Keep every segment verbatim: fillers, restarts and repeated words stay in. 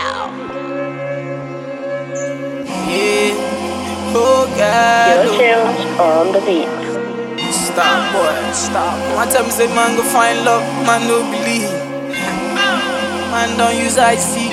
Yeah, oh God. Your tunes on the beat. Stop, boy, stop. One time say man go find love, man no believe. Man don't use I see.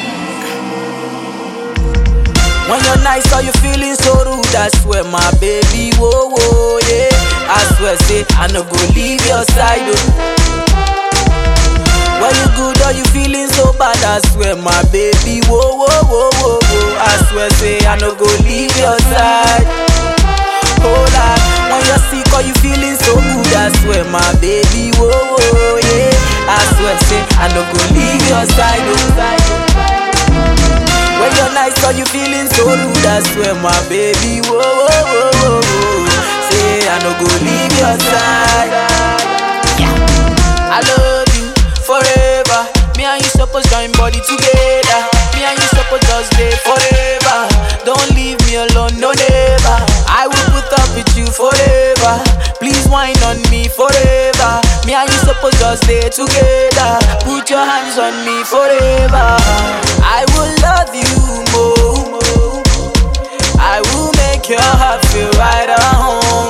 When you're nice or you feeling so rude, I swear my baby, whoa, whoa, yeah. I swear, say, I no go leave your side, oh. When you good or you feeling so bad, I swear my baby, whoa, whoa, whoa, whoa, whoa. I swear, say, I no go leave your side. Hold on, when you're sick or you feeling so good, I swear my baby, whoa, whoa, yeah. I swear, say, I no go leave your side, oh. When you're nice or you feeling so rude, I swear my baby, whoa, whoa, whoa, whoa, whoa. Say I no go leave your side. Yeah. I love you forever. Me and you supposed join body together. Me and you supposed just stay forever. Don't leave me alone, no never. I will put up with you forever. Please whine on me forever. Me and you supposed just stay together. Put your hands on me forever. I will love you more. I will make your heart feel right at home.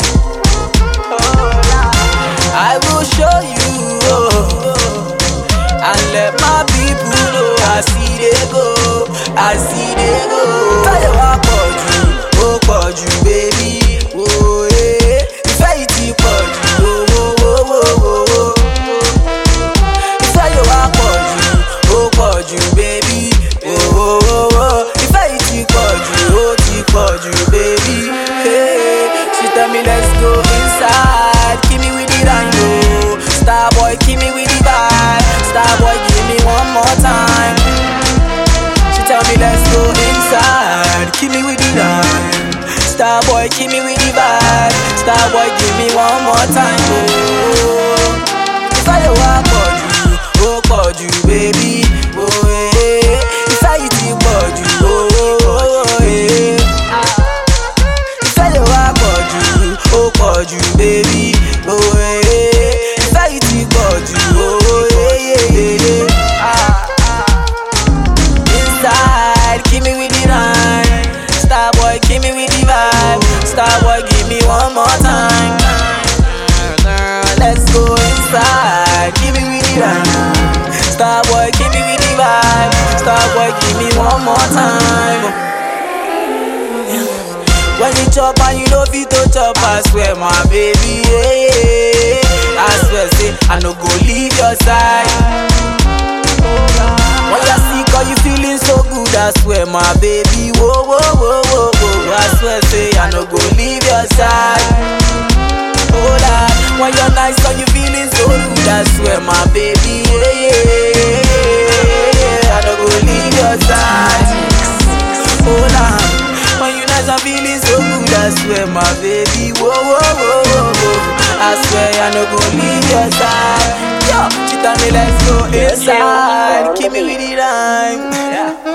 I will show you, oh, and let my people know I see they go, I see they go. Tell you what, Pọ̀jù, oh Pọ̀jù, baby, oh yeah. Ìfẹ́ yìí ti Pọ̀jù, oh oh oh oh oh. Tell you what, Pọ̀jù, oh Pọ̀jù, baby, oh oh oh oh. Ìfẹ́ yìí ti Pọ̀jù, oh ti Pọ̀jù, baby. Hey, she tell me let's go inside, give me with the rhyme, star boy, give me with the vibe, star boy, give me one more time. She tell me let's go inside, give me with the rhyme, star boy, give me with the vibe, star boy, give me one more time. Oh, if I want Pọ̀jù, oh Pọ̀jù, baby, oh yeah. If I eat you Pọ̀jù, oh oh oh yeah. If I want Pọ̀jù, oh Pọ̀jù, baby, oh yeah. If I eat you Pọ̀jù, oh yeah yeah yeah. Ah, ah. Inside, give me with the rhyme, star boy, give me with the vibe, star boy, give me one more time. Let's go inside, give me with the rhyme, star boy, give me with the vibe, star boy, give me one more time. When you chop and you know fit to chop, I swear my baby, yeah, yeah. I swear, say, I no go leave your side. When you're sick or you feeling so good, I swear my baby, whoa, whoa, whoa, whoa, whoa. I swear, say, I no go leave your side. Hold on, when you're nice or you feeling so rude, I swear my baby, yeah, yeah, yeah. I no go leave your side. Hold on, when you nice and feeling so good, I swear my baby, whoa, whoa, whoa, whoa, whoa. I swear I no go leave your side. Yo, she tell me let's go inside, keep me with the rhyme. Yeah.